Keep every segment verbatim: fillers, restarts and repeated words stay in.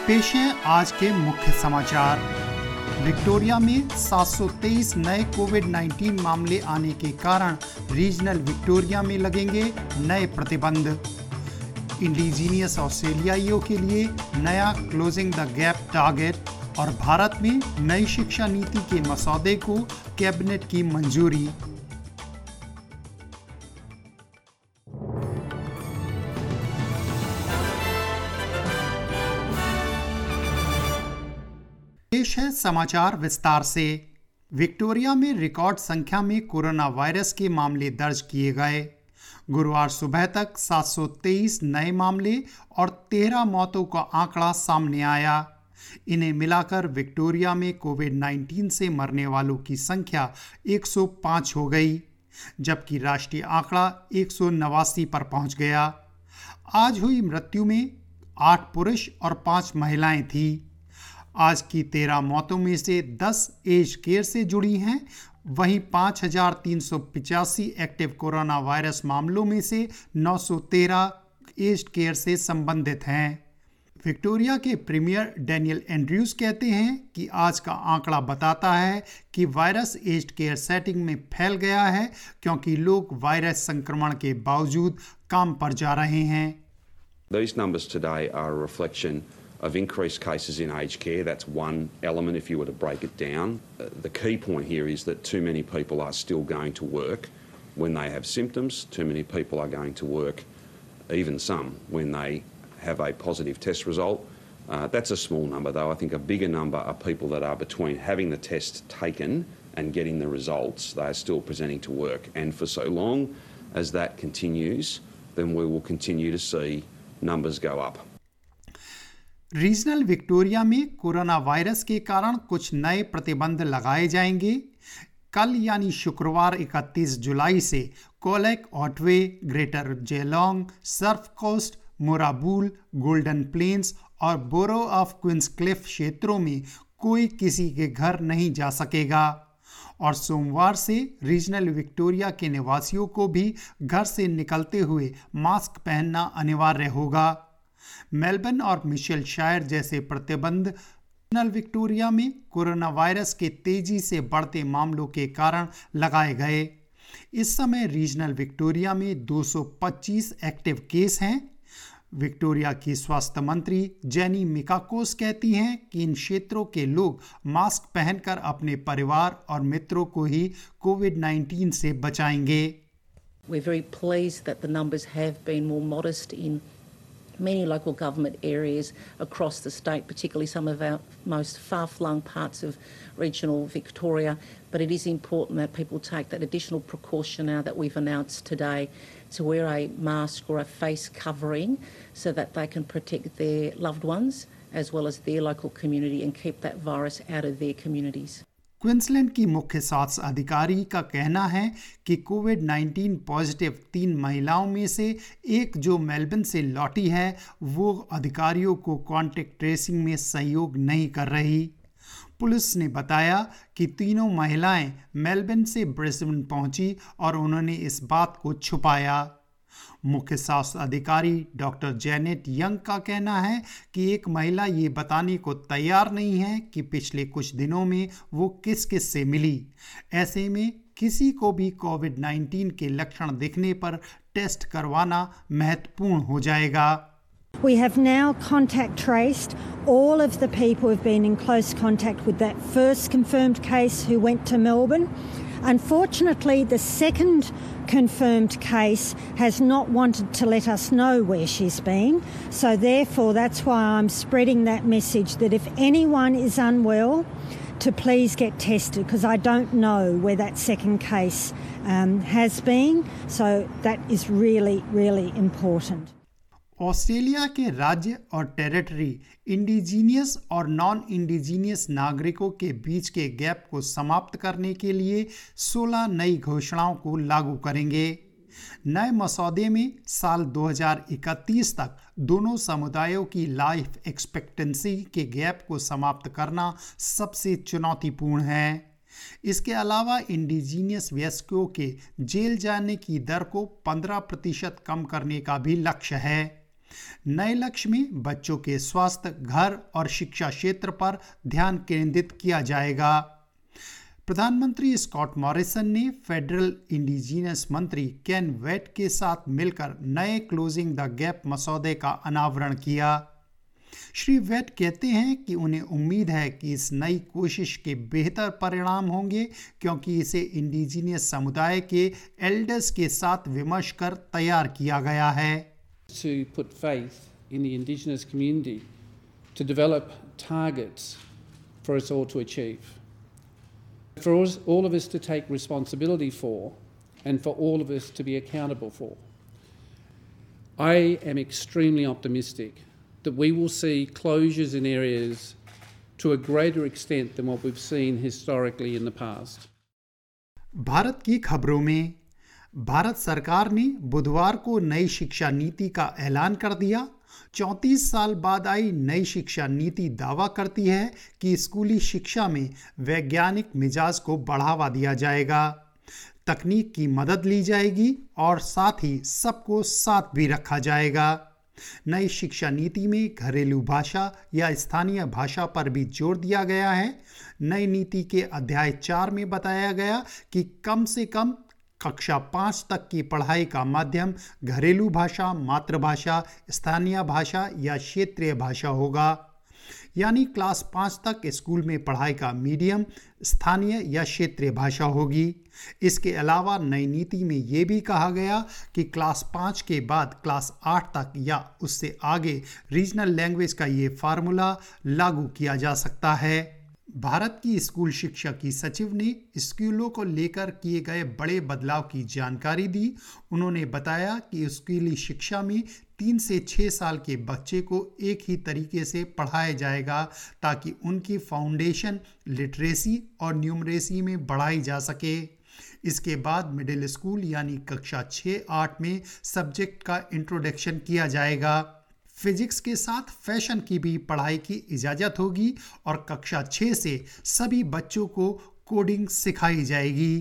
पेश हैं आज के मुख्य समाचार। विक्टोरिया में सात सौ तेईस नए कोविड उन्नीस मामले आने के कारण रीजनल विक्टोरिया में लगेंगे नए प्रतिबंध। इंडिजीनियस ऑस्ट्रेलियाइयों के लिए नया क्लोजिंग द गैप टारगेट और भारत में नई शिक्षा नीति के मसौदे को कैबिनेट की मंजूरी। पेश है समाचार विस्तार से। विक्टोरिया में रिकॉर्ड संख्या में कोरोना वायरस के मामले दर्ज किए गए। गुरुवार सुबह तक सात सौ तेईस नए मामले और तेरह मौतों का आंकड़ा सामने आया। इन्हें मिलाकर विक्टोरिया में कोविड उन्नीस से मरने वालों की संख्या एक सौ पाँच हो गई, जबकि राष्ट्रीय आंकड़ा एक सौ नवासी पर पहुंच गया। आज हुई मृत्यु में आठ पुरुष और पाँच महिलाएं थीं। आज की तेरह मौतों में से दस एज केयर से जुड़ी हैं। वहीं पाँच हज़ार तीन सौ पिचासी एक्टिव कोरोना वायरस मामलों में से नौ सौ तेरह एज केयर से संबंधित हैं। विक्टोरिया के प्रीमियर डैनियल एंड्रयूज कहते हैं कि आज का आंकड़ा बताता है कि वायरस एज केयर सेटिंग में फैल गया है, क्योंकि लोग वायरस संक्रमण के बावजूद काम पर जा रहे हैं। These numbers today are a reflection of increased cases in aged care. That's one element if you were to break it down. Uh, the key point here is that too many people are still going to work when they have symptoms. Too many people are going to work, even some, when they have a positive test result. Uh, that's a small number though. I think a bigger number are people that are between having the test taken and getting the results. They are still presenting to work. And for so long as that continues, then we will continue to see numbers go up. Regional Victoria में corona virus के कारण कुछ नए प्रतिबंध लगाए जाएंगे। कल यानी शुक्रवार इकतीस जुलाई से Colac, Otway, Greater Geelong, Surf Coast, Moorabool, Golden Plains और बोरो ऑफ क्वींसक्लिफ क्षेत्रों में कोई किसी के घर नहीं जा सकेगा। और सोमवार से रीजनल विक्टोरिया के निवासियों को भी घर से निकलते हुए मास्क पहनना अनिवार्य होगा। मेलबर्न और मिशेल शायर जैसे प्रतिबंध रीजनल विक्टोरिया में कोरोना वायरस के तेजी से बढ़ते मामलों के कारण लगाए गए। इस समय रीजनल विक्टोरिया में दो सौ पच्चीस एक्टिव केस हैं। विक्टोरिया की स्वास्थ्य मंत्री जेनी मिकाकोस कहती हैं कि इन क्षेत्रों के लोग मास्क पहनकर अपने परिवार और मित्रों को ही कोविड उन्नीस से बचाएंगे। We're very pleased that the numbers have been more modest in many local government areas across the state, particularly some of our most far-flung parts of regional Victoria. But it is important that people take that additional precaution now that we've announced today to wear a mask or a face covering so that they can protect their loved ones as well as their local community and keep that virus out of their communities. Queensland की मुख्य स्वास्थ्य अधिकारी का कहना है कि Covid उन्नीस positive तीन महिलाओं में से एक जो मेलबर्न से लौटी है, वो अधिकारियों को कॉन्टैक्ट ट्रेसिंग में सहयोग नहीं कर रही। पुलिस ने बताया कि तीनों महिलाएं मेलबर्न से ब्रिस्बेन पहुंची और उन्होंने इस बात को छुपाया। मुख्य स्वास्थ्य अधिकारी डॉक्टर जेनेट यंग का कहना है कि एक महिला ये बताने को तैयार नहीं है कि पिछले कुछ दिनों में वो किस किस से मिली। ऐसे में किसी को भी कोविड उन्नीस के लक्षण दिखने पर टेस्ट करवाना महत्वपूर्ण हो जाएगा। We have now contact traced all of the people who have been in close contact with that first confirmed case who went to Melbourne. Unfortunately, the second confirmed case has not wanted to let us know where she's been. So therefore, that's why I'm spreading that message that if anyone is unwell, to please get tested, because I don't know where that second case um, has been. So that is really, really important. Australia के राज्य और territory indigenous और non indigenous नागरिकों के बीच के gap को समाप्त करने के लिए सोलह नई घोषणाओं को लागू करेंगे। नए मसौदे में साल दो हज़ार इकतीस तक दोनों समुदायों की लाइफ एक्सपेक्टेंसी के गैप को समाप्त करना सबसे चुनौतीपूर्ण है। इसके अलावा इंडिजीनियस वयस्कों के जेल जाने की दर को पंद्रह प्रतिशत कम करने का भी लक्ष्य है। नए लक्ष्य में बच्चों के स्वास्थ्य, घर और शिक्षा क्षेत्र पर ध्यान केंद्रित किया जाएगा। प्रधानमंत्री स्कॉट मॉरिसन ने फेडरल इंडिजीनियस मंत्री केन वेट के साथ मिलकर नए क्लोजिंग द गैप मसौदे का अनावरण किया। श्री वेट कहते हैं कि उन्हें उम्मीद है कि इस नई कोशिश के बेहतर परिणाम होंगे, क्योंकि इसे इंडिजीनियस समुदाय के एल्डर्स के साथ विमर्श कर तैयार किया गया है। To put faith in the Indigenous community to develop targets for us all to achieve, for us, all of us to take responsibility for, and for all of us to be accountable for. I am extremely optimistic that we will see closures in areas to a greater extent than what we've seen historically in the past. Bharat की खबरों में, भारत सरकार ने बुधवार को नई शिक्षा नीति का ऐलान कर दिया। चौंतीस साल बाद आई नई शिक्षा नीति दावा करती है कि स्कूली शिक्षा में वैज्ञानिक मिजाज को बढ़ावा दिया जाएगा, तकनीक की मदद ली जाएगी और साथ ही सबको साथ भी रखा जाएगा। नई शिक्षा नीति में घरेलू भाषा या स्थानीय भाषा पर भी जोर दिया गया है। नई नीति के अध्याय चार में बताया गया कि कम से कम कक्षा पाँच तक की पढ़ाई का माध्यम घरेलू भाषा, मातृभाषा, स्थानीय भाषा या क्षेत्रीय भाषा होगा। यानी क्लास पाँच तक स्कूल में पढ़ाई का मीडियम स्थानीय या क्षेत्रीय भाषा होगी। इसके अलावा नई नीति में ये भी कहा गया कि क्लास पाँच के बाद क्लास आठ तक या उससे आगे रीजनल लैंग्वेज का ये फार्मूला लागू किया जा सकता है। भारत की स्कूल शिक्षा की सचिव ने स्कूलों को लेकर किए गए बड़े बदलाव की जानकारी दी। उन्होंने बताया कि स्कूली शिक्षा में तीन से छः साल के बच्चे को एक ही तरीके से पढ़ाया जाएगा, ताकि उनकी फाउंडेशन लिटरेसी और न्यूमरेसी में बढ़ाई जा सके। इसके बाद मिडिल स्कूल यानी कक्षा छः आठ में सब्जेक्ट का इंट्रोडक्शन किया जाएगा। फिजिक्स के साथ फैशन की भी पढ़ाई की इजाज़त होगी और कक्षा छः से सभी बच्चों को कोडिंग सिखाई जाएगी।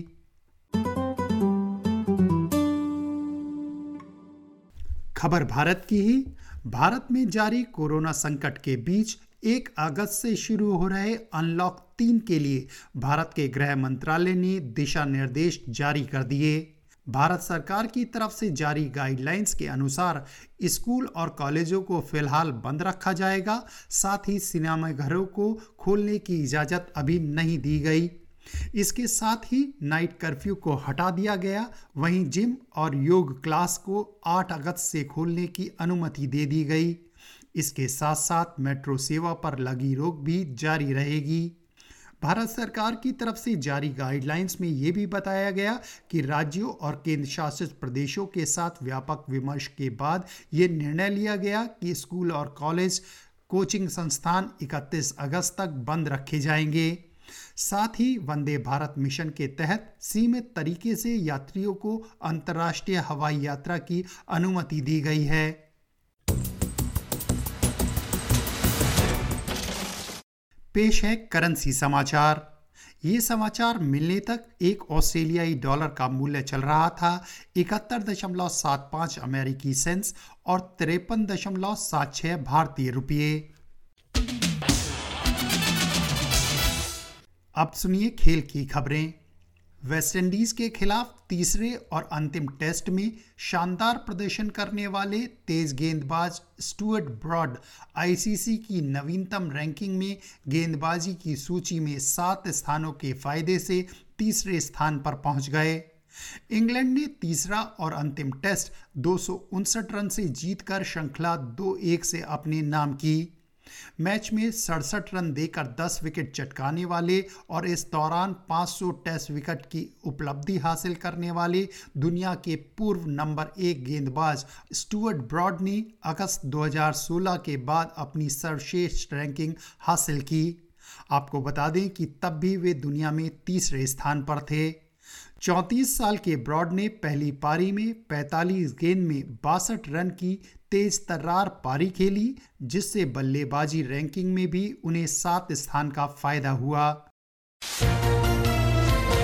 खबर भारत की ही। भारत में जारी कोरोना संकट के बीच एक अगस्त से शुरू हो रहे अनलॉक तीन के लिए भारत के गृह मंत्रालय ने दिशा निर्देश जारी कर दिए। भारत सरकार की तरफ से जारी गाइडलाइंस के अनुसार स्कूल और कॉलेजों को फिलहाल बंद रखा जाएगा। साथ ही सिनेमाघरों को खोलने की इजाज़त अभी नहीं दी गई। इसके साथ ही नाइट कर्फ्यू को हटा दिया गया। वहीं जिम और योग क्लास को आठ अगस्त से खोलने की अनुमति दे दी गई। इसके साथ साथ मेट्रो सेवा पर लगी रोक भी जारी रहेगी। भारत सरकार की तरफ से जारी गाइडलाइंस में ये भी बताया गया कि राज्यों और केंद्र शासित प्रदेशों के साथ व्यापक विमर्श के बाद ये निर्णय लिया गया कि स्कूल और कॉलेज, कोचिंग संस्थान इकतीस अगस्त तक बंद रखे जाएंगे। साथ ही वंदे भारत मिशन के तहत सीमित तरीके से यात्रियों को अंतर्राष्ट्रीय हवाई यात्रा की अनुमति दी गई है। पेश है करेंसी समाचार। ये समाचार मिलने तक एक ऑस्ट्रेलियाई डॉलर का मूल्य चल रहा था इकहत्तर दशमलव सात पाँच अमेरिकी सेंट्स और तिरपन दशमलव सात छः भारतीय रुपये। अब सुनिए खेल की खबरें। वेस्टइंडीज के खिलाफ तीसरे और अंतिम टेस्ट में शानदार प्रदर्शन करने वाले तेज गेंदबाज स्टुअर्ट ब्रॉड आईसीसी की नवीनतम रैंकिंग में गेंदबाजी की सूची में सात स्थानों के फायदे से तीसरे स्थान पर पहुंच गए। इंग्लैंड ने तीसरा और अंतिम टेस्ट दो सौ उनसठ रन से जीतकर श्रृंखला दो एक से अपने नाम की। मैच में सड़सठ रन देकर दस विकेट चटकाने वाले और इस दौरान पाँच सौ टेस्ट विकेट की उपलब्धि हासिल करने वाले दुनिया के पूर्व नंबर एक गेंदबाज स्टुअर्ट ब्रॉड ने अगस्त दो हज़ार सोलह के बाद अपनी सर्वश्रेष्ठ रैंकिंग हासिल की। आपको बता दें कि तब भी वे दुनिया में तीसरे स्थान पर थे। चौंतीस साल के ब्रॉड ने पहली पारी में पैंतालीस गेंद में बासठ रन की तेज तर्रार पारी खेली, जिससे बल्लेबाजी रैंकिंग में भी उन्हें सात स्थान का फायदा हुआ।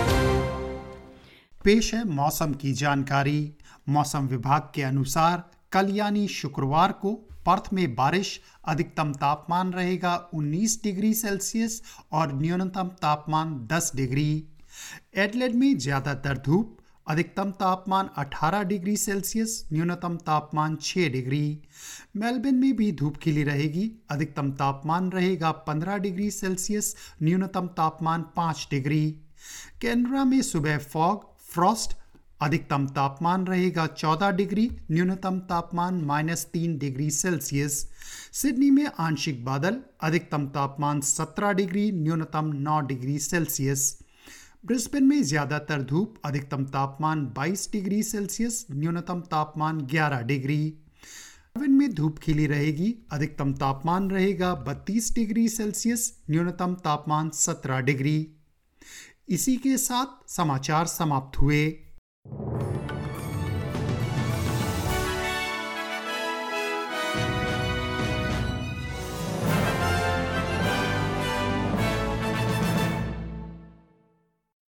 पेश है मौसम की जानकारी। मौसम विभाग के अनुसार कल यानी शुक्रवार को पर्थ में बारिश, अधिकतम तापमान रहेगा उन्नीस डिग्री सेल्सियस और न्यूनतम तापमान दस डिग्री। एडलेड में ज़्यादातर धूप, अधिकतम तापमान अठारह डिग्री सेल्सियस, न्यूनतम तापमान छह डिग्री। मेलबर्न में भी धूप खिली रहेगी, अधिकतम तापमान रहेगा पंद्रह डिग्री सेल्सियस, न्यूनतम तापमान पाँच डिग्री। कैनबरा में सुबह फॉग, फ्रॉस्ट, अधिकतम तापमान रहेगा चौदह डिग्री, न्यूनतम तापमान माइनस तीन डिग्री सेल्सियस। सिडनी में आंशिक बादल, अधिकतम तापमान सत्रह डिग्री, न्यूनतम नौ डिग्री सेल्सियस। ब्रिस्बेन में ज़्यादातर धूप, अधिकतम तापमान बाईस डिग्री सेल्सियस, न्यूनतम तापमान ग्यारह डिग्री। डार्विन में धूप खिली रहेगी, अधिकतम तापमान रहेगा बत्तीस डिग्री सेल्सियस, न्यूनतम तापमान सत्रह डिग्री। इसी के साथ समाचार समाप्त हुए।